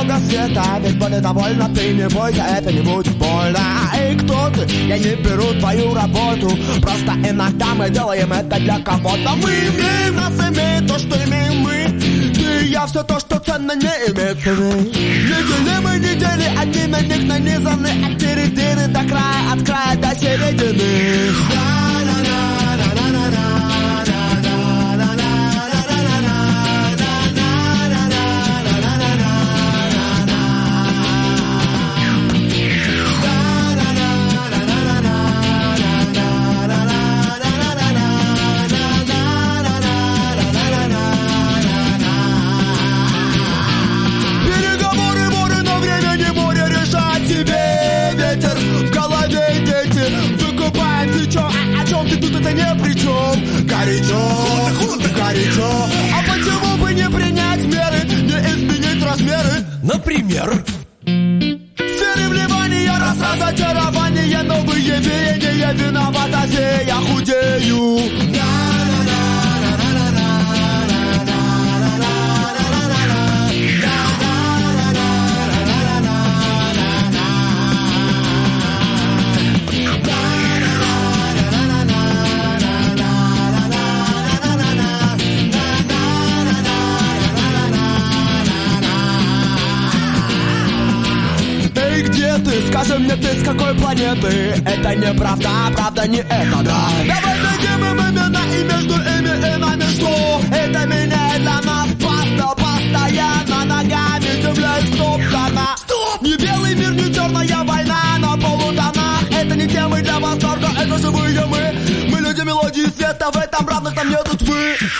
много света, ведь более довольна ты, не бойся, это не будет больно. Эй, кто ты? Я не беру твою работу, просто иногда мы делаем это для кого-то. Мы имеем, нас имеет то, что имеем мы. Ты и я, все то, что ценно, не имеет цены. Неделимые недели, одни на них нанизаны от середины до края, от края до середины. Это не при чем. Горячо. А почему бы не принять меры, не изменить размеры? Например? Серые вливания, разочарования, новые веяния, виновата я худею. Скажи мне, ты с какой планеты? Это неправда, правда не это, да. Давай найдем им имена и между ими и нами что? Это меняет для нас постоянно ногами земля истоптана. Стоп! Не белый мир, не черная война на полутонах. Это не темы для восторга, это живые мы. Мы люди мелодии света, в этом равных нам нет тьмы.